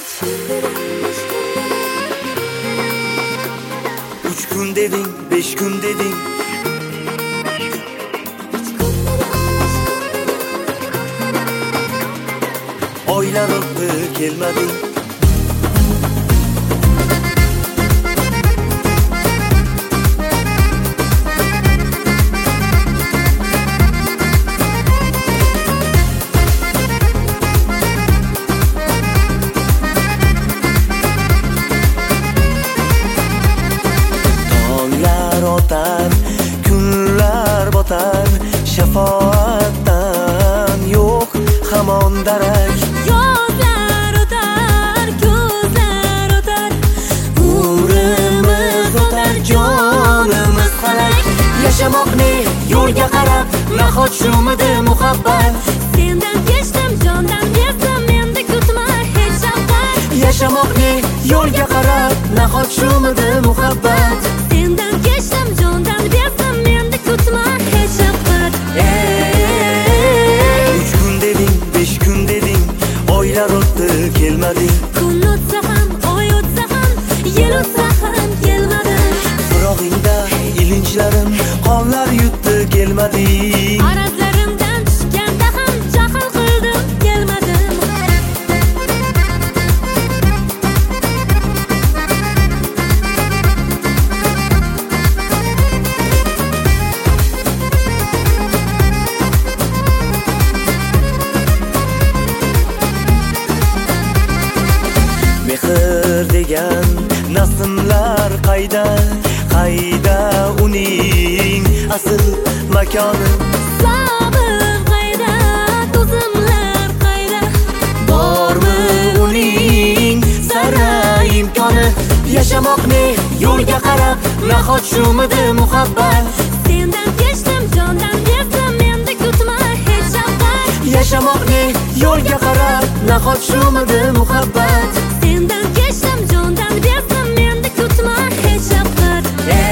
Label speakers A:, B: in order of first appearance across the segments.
A: Üç gün dedin, 5 gün dedin. Oylar oldu gelmedin. Kunlar botar, shafoatdan yo'q hamon darak.
B: Yozlar o'tar, ko'zlar o'tar,
A: Umrimiz o'tar, jonimiz qalak. Yashamoqni yo'lga qarab, nahot shumidi muhabbat.
B: sendan kechdim, jondan bezdim, menda kutma hech shafqat.
A: Yashamoqni yo'lga qarab, nahot shumidi muhabbat.
B: Sendan kechdim, jondan bezdim, menda kutma hech shafqat.
A: Üç gün dedin, 5 gün dedin. Oylar o'tdi kelmading.
B: Kun o'tsa ham, oy o'tsa ham, yil o'tsa ham kelmading.
A: Firog'ingda ilinjlarim qonlar yutdi kelmading.
B: Arazlarimdan tushganda ham jahl qildim, kelmadim.
A: Mehr degan nasmlar qayda, qayda uning asl makoni.
B: Sabr qayda, to'zimlar qayda,
A: Bormi uning sara imkoni. Yashamoqni yo'lga qarab, nahot shumidi muhabbat.
B: sendan kechdim, jondan bezdim, menda kutma hech shafqat.
A: Yashamoqni yo'lga qarab, nahot shumidi muhabbat.
B: Sendan kechdim, jondan bezdim, menda kutma hech shafqat.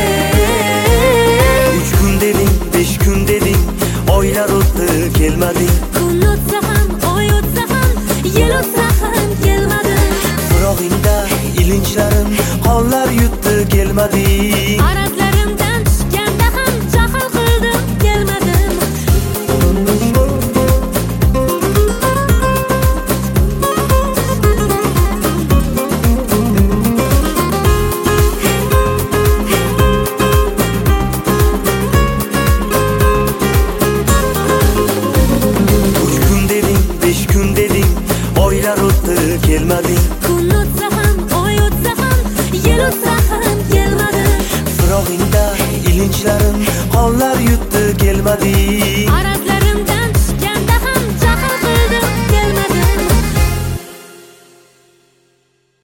A: Üç gün dedin, 5 gün dedin. Oylar o'tdi kelmading.
B: Kun o'tsa ham, oy o'tsa ham, yil o'tsa ham kelmading.
A: Firog'ingda ilinjlarim qonlar yutdi kelmading.
B: Arazlarimdan tushganda ham jahl qildim, kelmadim.
A: Üç gün dedin, 5 gün dedin. Oylar o'tdi kelmading.
B: Kun o'tsa ham, oy o'tsa ham, yil o'tsa ham kelmadim.
A: Firog'ingda ilinjlarim qonlar yutdi kelmading.
B: Arazlarimdan